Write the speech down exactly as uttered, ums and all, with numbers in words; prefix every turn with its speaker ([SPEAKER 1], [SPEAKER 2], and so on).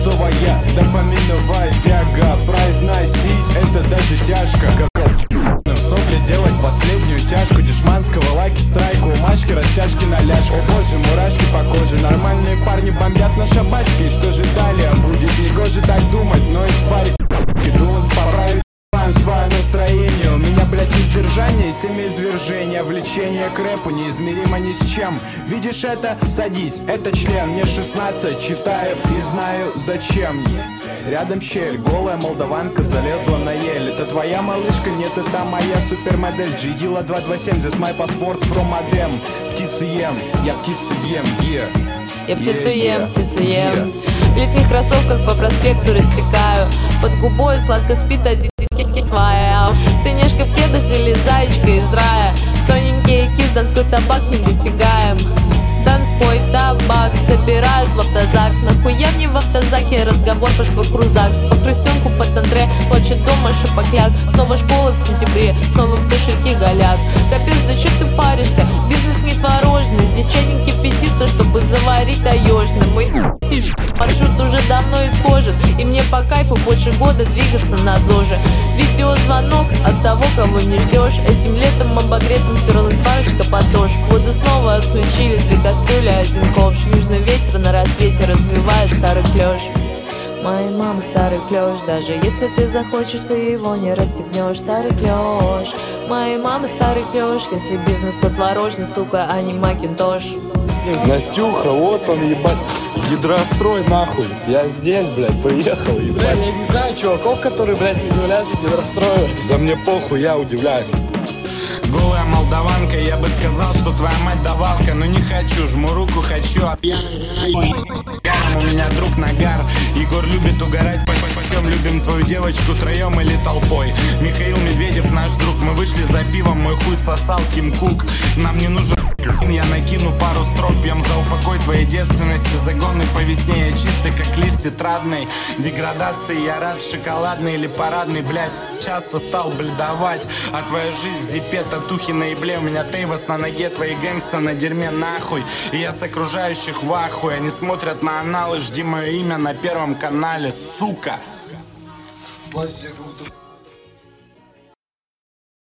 [SPEAKER 1] Свинцовая дофаминовая тяга, произносить это даже тяжко. В сопли делать последнюю тяжку дешманского лаки, страйку, умашки, растяжки на ляж. О боже, мурашки по коже, нормальные парни бомбят на шабашке. И что же далее? Будет негоже так думать, но из пари думают поправить свое настроение. У меня, блядь, несдержание, семяизвержение, влечение к рэпу неизмеримо ни с чем. Видишь это? Садись, это член. Мне шестнадцать, читаю и знаю зачем. Рядом щель, голая молдаванка залезла на ель. Это твоя малышка? Нет, это моя супермодель. джи ди эл два два семь, this my passport from Adem. Птицу ем, я птицу ем, yeah.
[SPEAKER 2] Я птицу ем, птицу ем. В летних кроссовках по проспекту рассекаю. Под губой сладко спит один твоя. Ты нежка в кедах или зайчка из рая. Тоненькие кис, донской табак недосягаем. Донской табак собирают в автозак. Нахуя мне в автозаке разговор про твой крузак? По крысенку по центре плачет дома шапокляк. Снова школа в сентябре, снова в кошельке голяк. Капец, да что ты паришься? Бизнес не творожный. Здесь чайник кипятится, чтобы заварить таежный. Мой маршрут уже давно исхожен, и мне по кайфу больше года двигаться на ЗОЖе. Видеозвонок от того, кого не ждешь. Этим летом обогретым стерлась парочка подошв. Воду снова отключили, две кастрюли, один ковш. Южный ветер на рассвете развивает старый клёш. Моя мама старый клёш, даже если ты захочешь, ты его не расстегнешь. Старый клёш, моей мамы старый клёш. Если бизнес, то творожный, сука, а не макинтош.
[SPEAKER 3] Настюха, вот он, ебать, гидрострой, нахуй. Я здесь, блядь, приехал, ебать.
[SPEAKER 4] Блядь, я не знаю чуваков, которые, блядь, удивляются гидрострою.
[SPEAKER 3] Да мне похуй, я удивляюсь.
[SPEAKER 1] Голая молдаванка, я бы сказал, что твоя мать давалка. Но не хочу, жму руку, хочу, а пьяным у меня друг Нагар. Егор любит угорать, пойдем любим твою девочку троем или толпой. Михаил Медведев наш друг, мы вышли за пивом, мой хуй сосал Тим Кук. Нам не нужен я накину пару строк, пьем за упокой твоей девственности. Загоны по весне, я чистый, как лист тетрадной деградации. Я рад, шоколадный или парадный, блять, часто стал бледовать. А твоя жизнь в зипе, татухи на ебле. У меня Тейвас на ноге, твои гэнгста на дерьме, нахуй. И я с окружающих в ахуе. Они смотрят на аналы, жди мое имя на первом канале, сука.
[SPEAKER 5] Пластик,